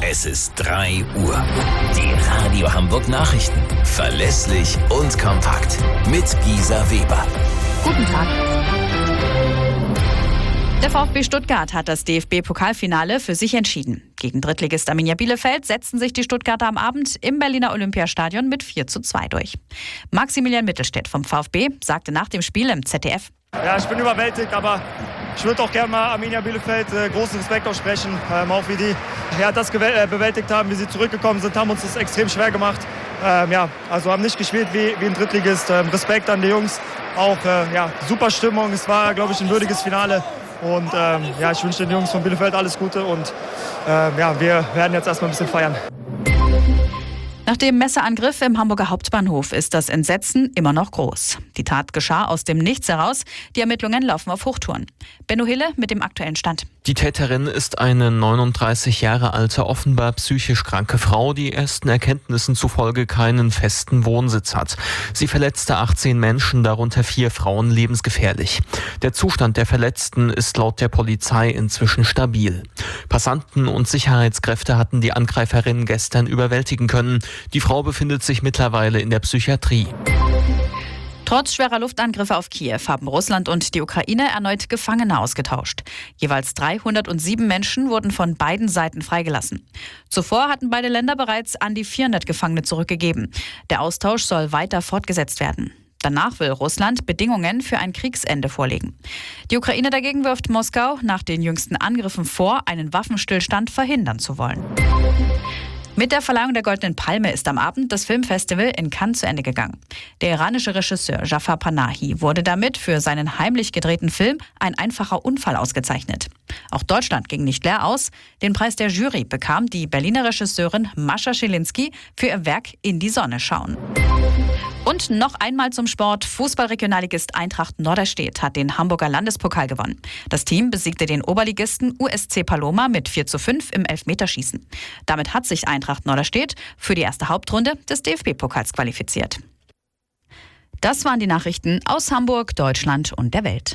Es ist 3 Uhr. Die Radio Hamburg Nachrichten. Verlässlich und kompakt. Mit Gisa Weber. Guten Tag. Der VfB Stuttgart hat das DFB-Pokalfinale für sich entschieden. Gegen Drittligist Arminia Bielefeld setzten sich die Stuttgarter am Abend im Berliner Olympiastadion mit 4:2 durch. Maximilian Mittelstädt vom VfB sagte nach dem Spiel im ZDF: Ja, ich bin überwältigt, aber ich würde auch gerne mal Arminia Bielefeld großen Respekt aussprechen, auch wie die das bewältigt haben, wie sie zurückgekommen sind, haben uns das extrem schwer gemacht. Also haben nicht gespielt wie ein Drittligist. Respekt an die Jungs, auch super Stimmung. Es war, glaube ich, ein würdiges Finale. Und ich wünsche den Jungs von Bielefeld alles Gute und wir werden jetzt erstmal ein bisschen feiern. Nach dem Messerangriff im Hamburger Hauptbahnhof ist das Entsetzen immer noch groß. Die Tat geschah aus dem Nichts heraus. Die Ermittlungen laufen auf Hochtouren. Benno Hille mit dem aktuellen Stand. Die Täterin ist eine 39 Jahre alte, offenbar psychisch kranke Frau, die ersten Erkenntnissen zufolge keinen festen Wohnsitz hat. Sie verletzte 18 Menschen, darunter 4 Frauen, lebensgefährlich. Der Zustand der Verletzten ist laut der Polizei inzwischen stabil. Passanten und Sicherheitskräfte hatten die Angreiferin gestern überwältigen können. Die Frau befindet sich mittlerweile in der Psychiatrie. Trotz schwerer Luftangriffe auf Kiew haben Russland und die Ukraine erneut Gefangene ausgetauscht. Jeweils 307 Menschen wurden von beiden Seiten freigelassen. Zuvor hatten beide Länder bereits an die 400 Gefangene zurückgegeben. Der Austausch soll weiter fortgesetzt werden. Danach will Russland Bedingungen für ein Kriegsende vorlegen. Die Ukraine dagegen wirft Moskau nach den jüngsten Angriffen vor, einen Waffenstillstand verhindern zu wollen. Mit der Verleihung der Goldenen Palme ist am Abend das Filmfestival in Cannes zu Ende gegangen. Der iranische Regisseur Jafar Panahi wurde damit für seinen heimlich gedrehten Film Ein einfacher Unfall ausgezeichnet. Auch Deutschland ging nicht leer aus. Den Preis der Jury bekam die Berliner Regisseurin Mascha Schilinski für ihr Werk In die Sonne schauen. Und noch einmal zum Sport. Fußballregionalligist Eintracht Norderstedt hat den Hamburger Landespokal gewonnen. Das Team besiegte den Oberligisten USC Paloma mit 4:5 im Elfmeterschießen. Damit hat sich Eintracht Norderstedt für die erste Hauptrunde des DFB-Pokals qualifiziert. Das waren die Nachrichten aus Hamburg, Deutschland und der Welt.